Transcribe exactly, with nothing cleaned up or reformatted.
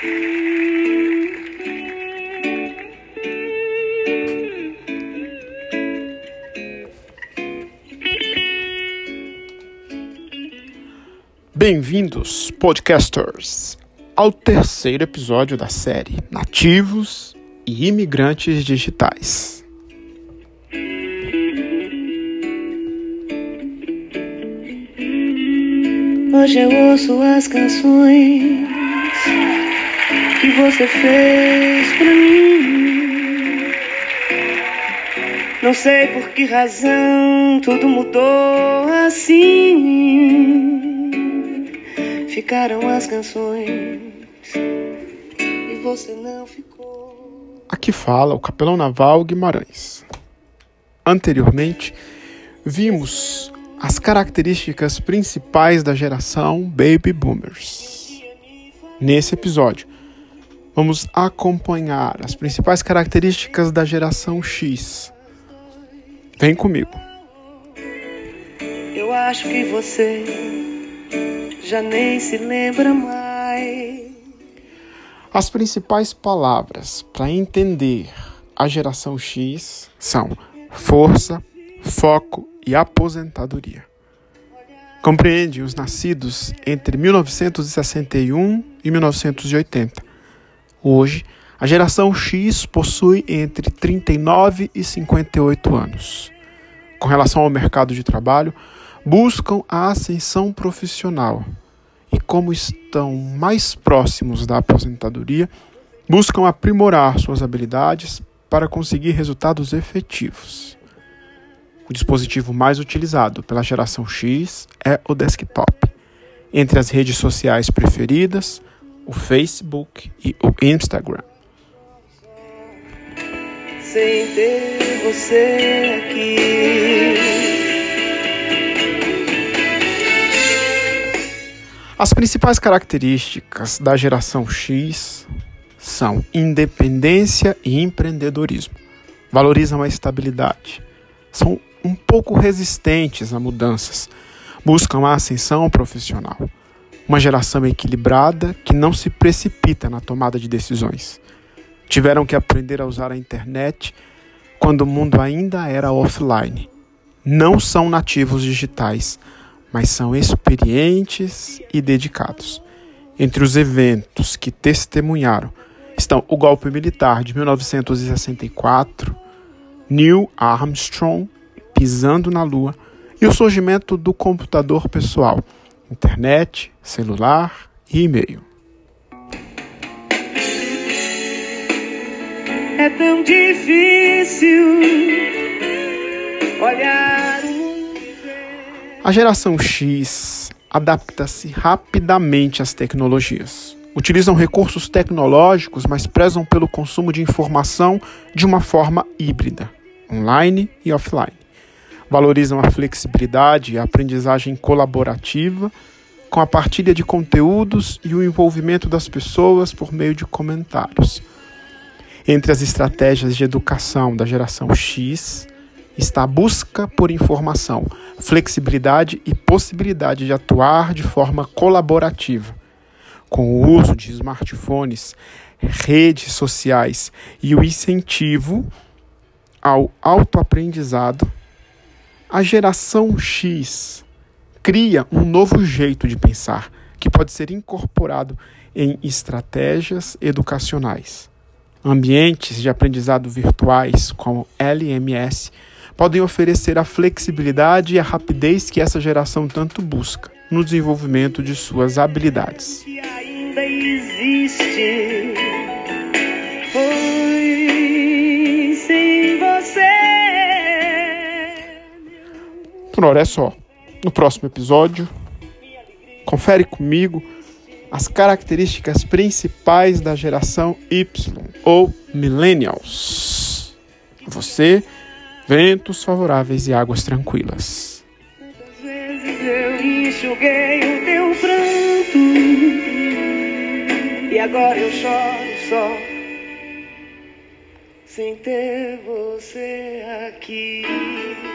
Bem-vindos, podcasters, ao terceiro episódio da série Nativos e Imigrantes Digitais. Hoje eu ouço as canções que você fez pra mim. Não sei por que razão tudo mudou assim. Ficaram as canções e você não ficou. Aqui fala o Capelão Naval Guimarães. Anteriormente, vimos as características principais da geração Baby Boomers. Nesse episódio, vamos acompanhar as principais características da geração X. Vem comigo. Eu acho que você já nem se lembra mais. As principais palavras para entender a geração X são força, foco e aposentadoria. Compreende os nascidos entre mil novecentos e sessenta e um e mil novecentos e oitenta. Hoje, a geração X possui entre trinta e nove e cinquenta e oito anos. Com relação ao mercado de trabalho, buscam a ascensão profissional e, como estão mais próximos da aposentadoria, buscam aprimorar suas habilidades para conseguir resultados efetivos. O dispositivo mais utilizado pela geração X é o desktop. Entre as redes sociais preferidas, o Facebook e o Instagram. Sem ter você aqui. As principais características da geração X são independência e empreendedorismo. Valorizam a estabilidade. São um pouco resistentes a mudanças. Buscam a ascensão profissional. Uma geração equilibrada que não se precipita na tomada de decisões. Tiveram que aprender a usar a internet quando o mundo ainda era offline. Não são nativos digitais, mas são experientes e dedicados. Entre os eventos que testemunharam estão o golpe militar de mil novecentos e sessenta e quatro, Neil Armstrong pisando na Lua e o surgimento do computador pessoal, internet, celular e e-mail. É tão difícil olhar o mundo. A geração X adapta-se rapidamente às tecnologias. Utilizam recursos tecnológicos, mas prezam pelo consumo de informação de uma forma híbrida, online e offline. Valorizam a flexibilidade e a aprendizagem colaborativa, com a partilha de conteúdos e o envolvimento das pessoas por meio de comentários. Entre as estratégias de educação da geração X está a busca por informação, flexibilidade e possibilidade de atuar de forma colaborativa. Com o uso de smartphones, redes sociais e o incentivo ao autoaprendizado, a geração X cria um novo jeito de pensar que pode ser incorporado em estratégias educacionais. Ambientes de aprendizado virtuais, como L M S, podem oferecer a flexibilidade e a rapidez que essa geração tanto busca no desenvolvimento de suas habilidades. Que ainda existe. Foi sem você. Por hora é só. No próximo episódio, confere comigo as características principais da geração Y, ou Millennials. Você, ventos favoráveis e águas tranquilas. Quantas vezes eu enxuguei o teu pranto e agora eu choro só sem ter você aqui.